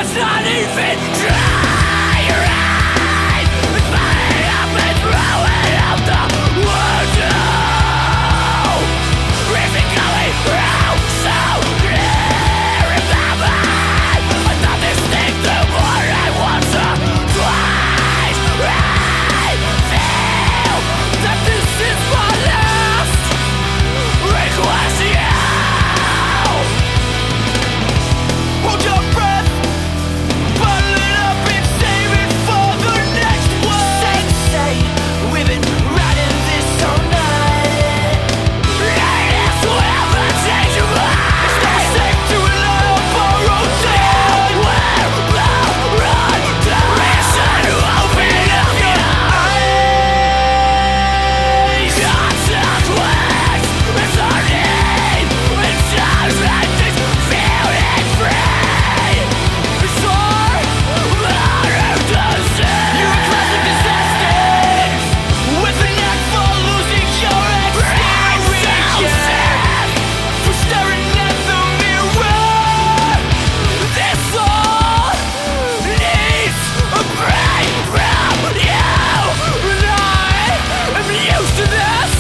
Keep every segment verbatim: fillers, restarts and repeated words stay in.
Let's not even try. You're right. It's burning up and throwing out the window. Is it going out so clear in my mind? I thought this thing the more I want to twice. I feel that this is my last request. Hold your breath, bottle it up and save it for the next one. Say, say, we've been riding this all night. And if we ever change your mind, it's not safe to rely on borrowed time. We're both run down. Listen to open up your eyes. Contact with eternity. It's times like this, feeling free. It's hard, harder to say. You're a classic disaster with a knack for losing your exterior. For staring at the mirror. This all needs a break from you. And I am used to this.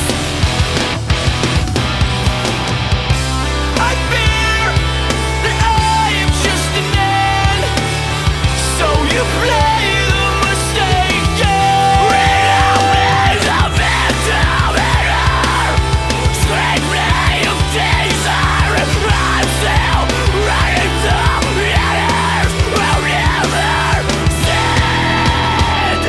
I fear that I am just an end. So you play the mistake, yeah. Reopening the victim in her. Screaming of desire. I'm still writing the letters I'll never send.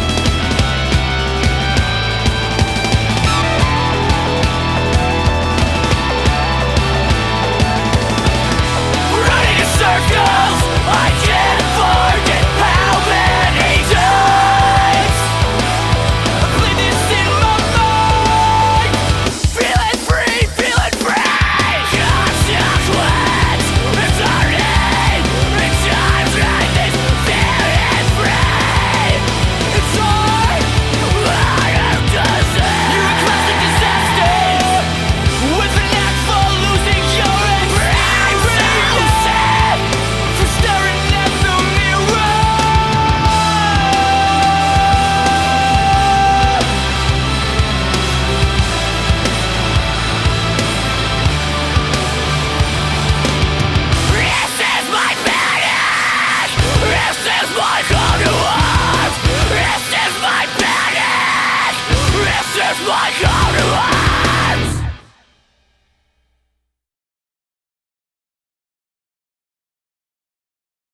Running in circles, I can't forget how many times I played this in my mind. Feeling free, feeling free. Contact with eternity. In times like this, feeling free. It's hard, harder to say. You're a classic disaster with a knack for losing your exterior. For staring at the mirror. This is my panic. This is my call to arms. This is my panic. This is my call to arms.